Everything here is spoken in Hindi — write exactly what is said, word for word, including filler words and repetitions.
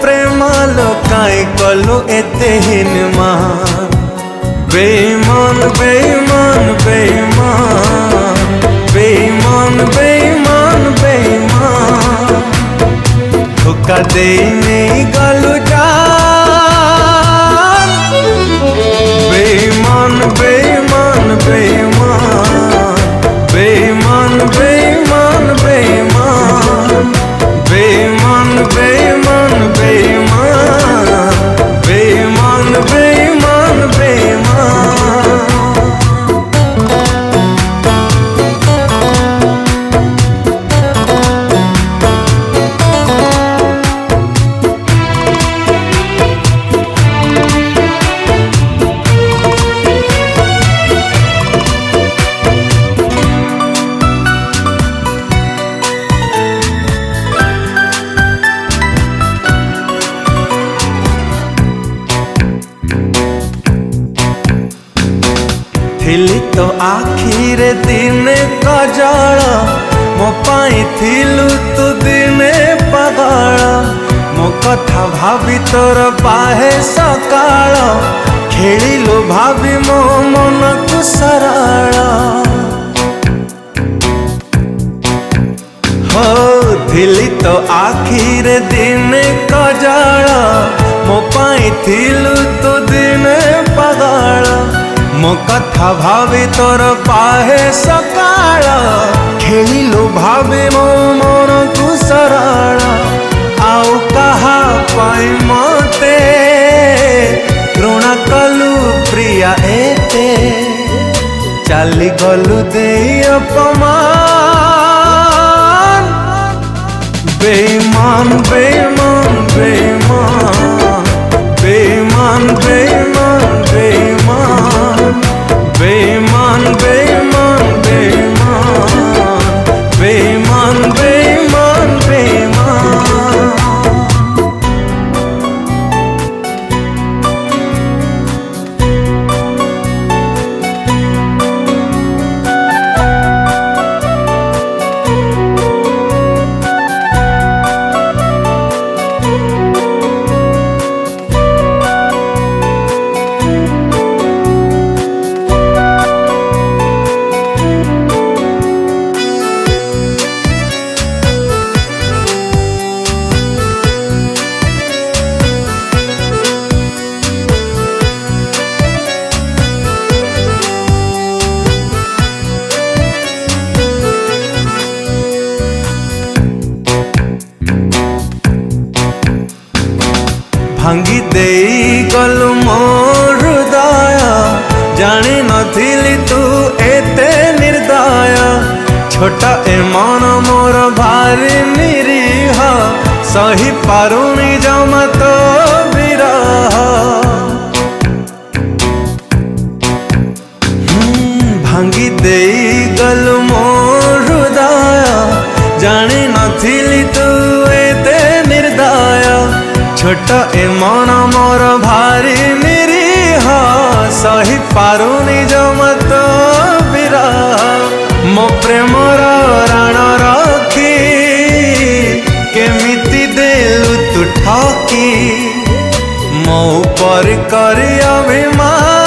प्रेम लोकाई कलु एते हिनमान बेईमान बेईमान बेईमान बेईमान बेईमान बेईमान धोखा दे नहीं गलु जान बेईमान बेईमान बेईमान बेईमान बेईमान बेईमान बेईमान बेईमान बेईमान बेईमान बेईमान बेईमान थिली तो आखिरे दिने कजल मो पाई थिलु तू दिने पगल मो कथा भाभी तोर पाहे सकाल खेलिलु भाभी मो मन को सरल हो थिली तो आखिरे दिने कजल मो पाई थिलु तू दिने पगल मो कथा भावी तोर पाहे सकाल खेलिलु भाभी मो मन को सरल आउ कहा पाई मते ऋण कलु प्रिया एते चली गलु दे अपमान बेईमान बेईमान बेईमान बेईमान बेईमान बेईमान बेईमान बेईमान बेईमान बेईमान बेईमान बेईमान भांगी दे गलु मो हृदय जानी नथिली तू एते निर्दय छोटा ए मन मोर भारी निरीह सही पारुनी जमा तो विरह भांगी दे गलु मो हृदय जानी नथिली तू एते निर्दय छोट ए मन मोर भारी निरीह सही पारुनी जमत विरह मो प्रेमर राण रखी केमिति देलु तू ठकी मो पर करी अभिमान।